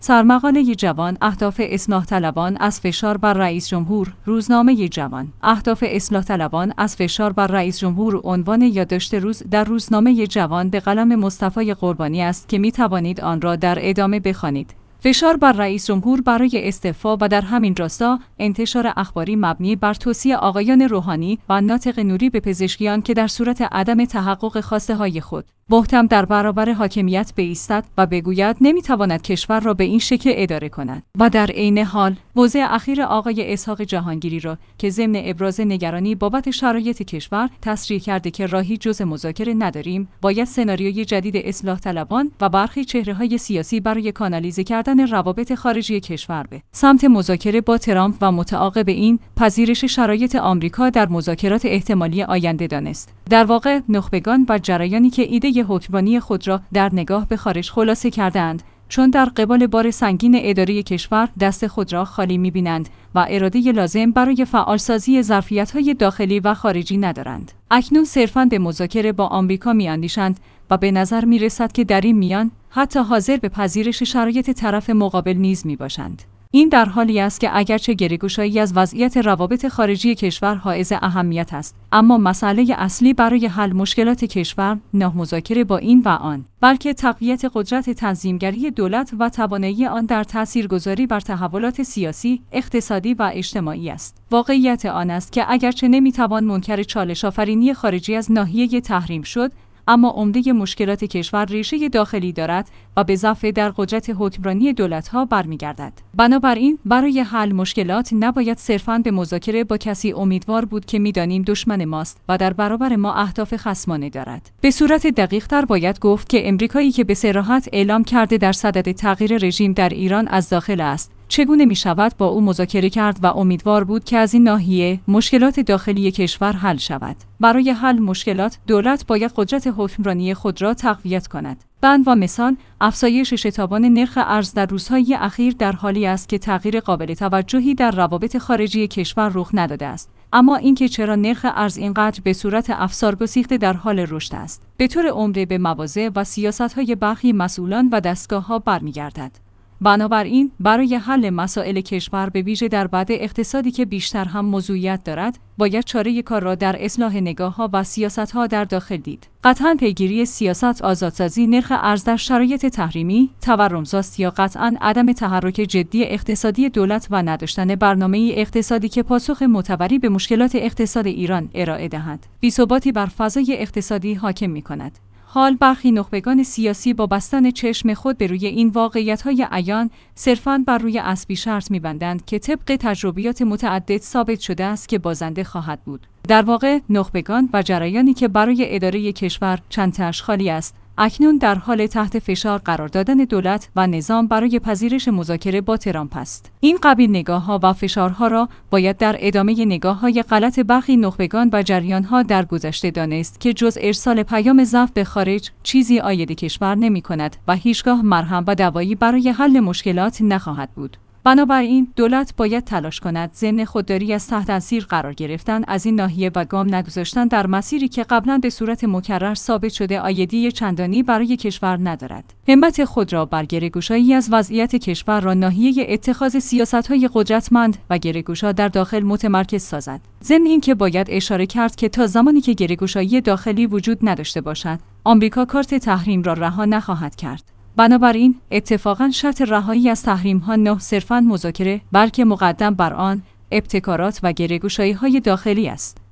سرمقاله جوان، اهداف اصلاح طلبان از فشار بر رئیس جمهور. روزنامه جوان، اهداف اصلاح طلبان از فشار بر رئیس جمهور. عنوان یادداشت روز در روزنامه جوان به قلم مصطفی قربانی است که می توانید آن را در ادامه بخوانید. فشار بر رئیس جمهور برای استعفا و در همین راستا انتشار اخباری مبنی بر توصیه آقایان روحانی و ناطق نوری به پزشکیان که در صورت عدم تحقق خواسته های خود محکم در برابر حاکمیت بایستد و بگوید نمیتواند کشور را به این شکل اداره کند و در عین حال موضع اخیر آقای اسحاق جهانگیری را که ضمن ابراز نگرانی بابت شرایط کشور تصریح کرده که راهی جز مذاکره نداریم، باید سناریوی جدید اصلاح طلبان و برخی چهره‌های سیاسی برای کانالیزه کردن روابط خارجی کشور به سمت مذاکره با ترامپ و متعاقب این پذیرش شرایط آمریکا در مذاکرات احتمالی آینده دانست. در واقع نخبگان و جریانی که ایده حکمرانی خود را در نگاه به خارج خلاصه کردند، چون در قبال بار سنگین اداره کشور دست خود را خالی می‌بینند و اراده لازم برای فعالسازی ظرفیت‌های داخلی و خارجی ندارند. اکنون صرفاً به مذاکره با آمریکا می‌اندیشند و به نظر می‌رسد که در این میان حتی حاضر به پذیرش شرایط طرف مقابل نیز میباشند. این در حالی است که اگرچه گره‌گشایی از وضعیت روابط خارجی کشور حائز اهمیت است، اما مسئله اصلی برای حل مشکلات کشور نه مذاکره با این و آن، بلکه تقویت قدرت تنظیمگری دولت و توانایی آن در تاثیرگذاری بر تحولات سیاسی، اقتصادی و اجتماعی است. واقعیت آن است که اگرچه نمیتوان منکر چالش آفرینی خارجی از ناحیه تحریم شد، اما عمده مشکلات کشور ریشه داخلی دارد و به ضعف در قدرت حکمرانی دولت‌ها برمیگردد. بنابراین برای حل مشکلات نباید صرفاً به مذاکره با کسی امیدوار بود که می‌دانیم دشمن ماست و در برابر ما اهداف خصمانه دارد. به صورت دقیق‌تر باید گفت که امریکایی که به صراحت اعلام کرده در صدد تغییر رژیم در ایران از داخل است، چگونه می شود با او مذاکره کرد و امیدوار بود که از این ناحیه مشکلات داخلی کشور حل شود. برای حل مشکلات دولت باید قدرت حکمرانی خود را تقویت کند. به عنوان مثال، افزایش شتابان نرخ ارز در روزهای اخیر در حالی است که تغییر قابل توجهی در روابط خارجی کشور رخ نداده است. اما اینکه چرا نرخ ارز اینقدر به صورت افسار گسیخته در حال رشد است، به طور عمده به مواضع و سیاست‌های برخی مسئولان و دستگاه‌ها برمیگردد. بنابراین برای حل مسائل کشور به ویژه در بعد اقتصادی که بیشتر هم موضوعیت دارد، باید چاره کار را در اصلاح نگاه‌ها و سیاست‌ها در داخل دید. قطعاً پیگیری سیاست آزادسازی نرخ ارز در شرایط تحریمی، تورم‌زاست یا قطعاً عدم تحرک جدی اقتصادی دولت و نداشتن برنامه‌ای اقتصادی که پاسخ معتبری به مشکلات اقتصاد ایران ارائه دهد، بی‌ثباتی بر فضای اقتصادی حاکم می‌کند. حال برخی نخبگان سیاسی با بستن چشم خود به روی این واقعیت‌های عیان صرفاً بر روی اسبی شرط می‌بندند که طبق تجربیات متعدد ثابت شده است که بازنده خواهد بود. در واقع نخبگان و جریانی که برای اداره کشور چند تاش خالی است، اکنون در حال تحت فشار قرار دادن دولت و نظام برای پذیرش مذاکره با ترامپ است. این قبیل نگاه‌ها و فشارها را باید در ادامه نگاه‌های غلط برخی نخبگان و جریان‌ها در گذشته دانست که جز ارسال پیام ضعف به خارج چیزی عاید کشور نمی‌کند و هیچگاه مرهم و دوایی برای حل مشکلات نخواهد بود. بنابراین دولت باید تلاش کند ضمن خودداری از تحت تاثیر قرار گرفتن از این ناحیه و گام نگذاشتن در مسیری که قبلا به صورت مکرر ثابت شده عایدی چندانی برای کشور ندارد. همت خود را بر گره‌گشایی از وضعیت کشور را ناحیه اتخاذ سیاست‌های قدرتمند و گره‌گشا در داخل متمرکز سازد. ضمن اینکه باید اشاره کرد که تا زمانی که گره‌گشایی داخلی وجود نداشته باشد، آمریکا کارت تحریم را رها نخواهد کرد. بنابراین اتفاقاً شرط رهایی از تحریم‌ها نه صرفاً مذاکره، بلکه مقدم بر آن ابتکارات و گره‌گشایی‌های داخلی است.